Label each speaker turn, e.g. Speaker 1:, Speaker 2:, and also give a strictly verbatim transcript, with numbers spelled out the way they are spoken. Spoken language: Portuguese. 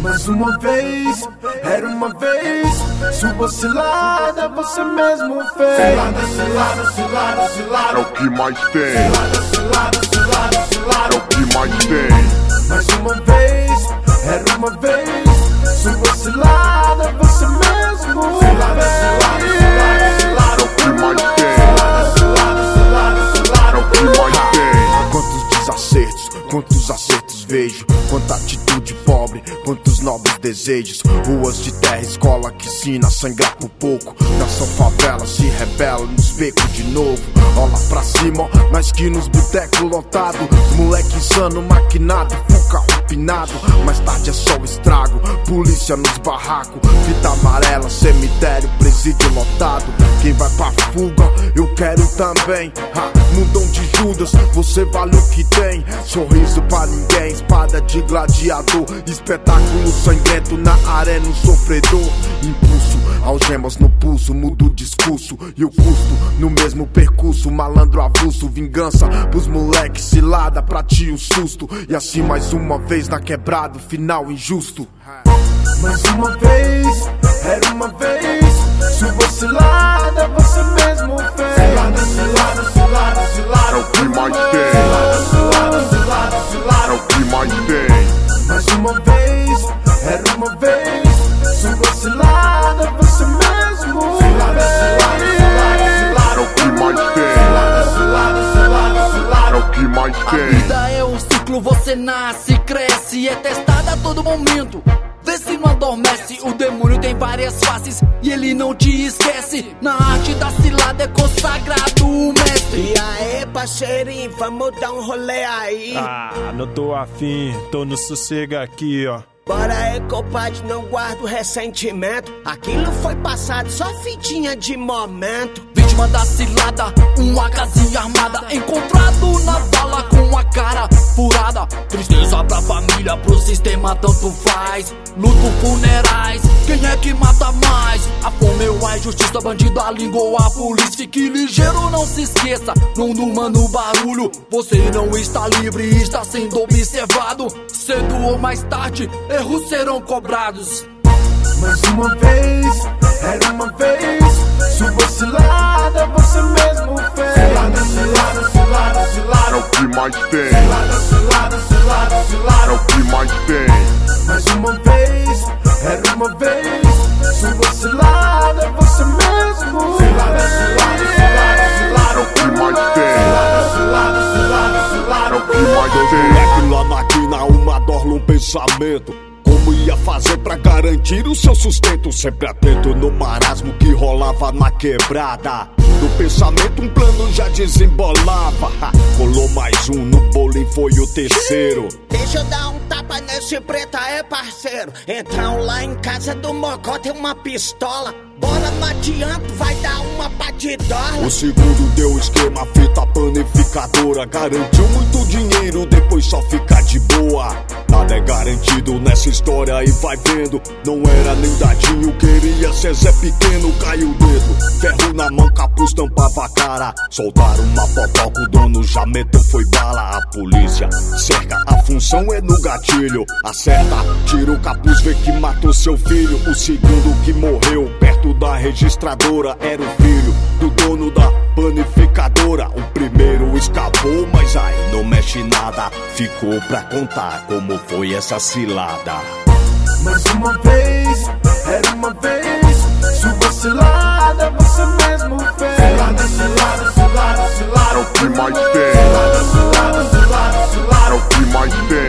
Speaker 1: Mais uma vez, era uma vez. Sua cilada você mesmo fez. Cilada, cilada, cilada, cilada.
Speaker 2: É o que mais tem.
Speaker 1: Cilada, cilada, cilada, cilada.
Speaker 2: É o que mais tem.
Speaker 1: Mais uma vez, era uma vez. Sua cilada você mesmo fez. Cilada, cilada, cilada, cilada.
Speaker 2: É o que mais tem.
Speaker 1: Cilada, cilada, cilada, cilada.
Speaker 2: É o que mais tem.
Speaker 3: Quantos desacertos, quantos acertos vejo. Quanta atitude pobre, quantos nobres desejos. Ruas de terra, escola que ensina a sangrar por pouco. Nação favela se rebela nos becos de novo. Olha pra cima, mais que nos botecos lotados. Os moleque insano, maquinado, fuca opinado. Mais tarde é só o estrago, polícia nos barracos. Fita amarela, cemitério, presídio lotado. Quem vai pra fuga, eu quero também. Ha, mundão de Judas, você vale o que tem. Sorriso pra ninguém, espada de gladiador. Espetáculo sangrento na arena, um sofredor. Impulso, algemas no pulso, muda o discurso e o custo no mesmo percurso. Malandro avulso, vingança pros moleques, cilada pra ti um susto. E assim mais uma vez na quebrada, final injusto.
Speaker 1: Mais uma vez, era uma vez. Sua cilada você mesmo fez. Cilada, cilada, cilada, cilada.
Speaker 2: É o que mais tem.
Speaker 1: Cilada, cilada, cilada, cilada.
Speaker 2: É o que mais tem.
Speaker 1: Mais uma vez, era uma vez. Sua cilada você mesmo fez. Cilada, cilada, cilada, cilada.
Speaker 2: É o que mais tem.
Speaker 1: Cilada, cilada, cilada, cilada.
Speaker 2: É o que mais
Speaker 4: A
Speaker 2: tem.
Speaker 4: vida é um ciclo, você nasce, cresce, é testada a todo momento. Vê se não adormece, o demônio tem várias faces e ele não te esquece. Na arte da cilada é consagrado o mestre.
Speaker 5: E aí, parceirinho, vamos dar um rolê aí.
Speaker 6: Ah, não tô afim, tô no sossego aqui, ó.
Speaker 5: Bora aí, compadre, não guardo ressentimento. Aquilo foi passado, só fitinha de momento.
Speaker 4: Vítima da cilada, uma casinha armada. Encontrado na vala com a cara furada. Tristeza pra família, pro sistema tanto faz. Luto, funerais, quem é que mata mais? A fome ou a injustiça, bandido, a língua ou a polícia. Fique ligeiro, não se esqueça, não durma no barulho. Você não está livre, está sendo observado. Cedo ou mais tarde, erros serão cobrados.
Speaker 1: Mais uma vez, era uma vez. Sua cilada você mesmo fez. Cilada, cilada, cilada, cilada.
Speaker 2: É o que mais tem.
Speaker 1: Cilada, cilada, cilada,
Speaker 2: É
Speaker 1: cilada.
Speaker 2: o que mais tem.
Speaker 1: Mais uma vez, era uma vez. Sua cilada você mesmo. Cilada, cilada, cilada, cilada.
Speaker 2: É o que mais tem.
Speaker 1: Cilada, cilada, cilada, cilada.
Speaker 2: É o que mais tem.
Speaker 7: Moleque lá na quina, uma dorla, um pensamento. Como ia fazer pra garantir o seu sustento? Sempre atento no marasmo que rolava na quebrada. Do pensamento um plano já desembolava. Ha, colou mais um no bolo e foi o terceiro.
Speaker 5: Deixa eu dar um tapa nesse preto aí, parceiro. Então lá em casa do Mocó tem uma pistola. Bora, não adianta, vai dar uma batidora.
Speaker 7: O segundo deu esquema, fita panificadora. Garantiu muito dinheiro, depois só fica de boa. Nada é garantido nessa história e vai vendo. Não era nem dadinho, queria ser Zé Pequeno. Caiu o dedo, ferro na mão, capuz tampava a cara. Soltaram uma popoca, o dono já meteu, foi bala. A polícia cerca, a função é no gatilho. Acerta, tira o capuz, vê que matou seu filho. O segundo que morreu perto da registradora era o filho do dono da panificadora. O primeiro escapou, mas aí não mexe nada. Ficou pra contar como foi essa cilada.
Speaker 1: Mais uma vez, era uma vez. Sua cilada você mesmo fez. Cilada, cilada, cilada, cilada.
Speaker 2: É o que mais tem.
Speaker 1: Cilada, cilada, cilada, cilada.
Speaker 2: É o que mais tem.